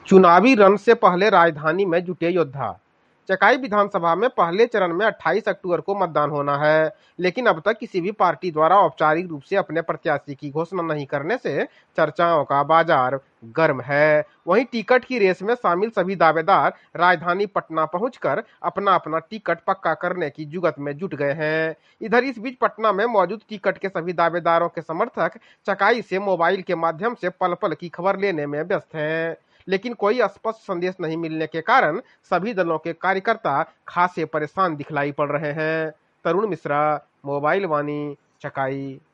चुनावी रण से पहले राजधानी में जुटे योद्धा। चकाई विधानसभा में पहले चरण में 28 अक्टूबर को मतदान होना है, लेकिन अब तक किसी भी पार्टी द्वारा औपचारिक रूप से अपने प्रत्याशी की घोषणा नहीं करने से चर्चाओं का बाजार गर्म है। वहीं टिकट की रेस में शामिल सभी दावेदार राजधानी पटना पहुंचकर अपना अपना टिकट पक्का करने की जुगत में जुट गए हैं। इधर इस बीच पटना में मौजूद टिकट के सभी दावेदारों के समर्थक चकाई से मोबाइल के माध्यम से पल पल की खबर लेने में व्यस्त हैं, लेकिन कोई स्पष्ट संदेश नहीं मिलने के कारण सभी दलों के कार्यकर्ता खासे परेशान दिखलाई पड़ रहे हैं। तरुण मिश्रा, मोबाइल वाणी, चकाई।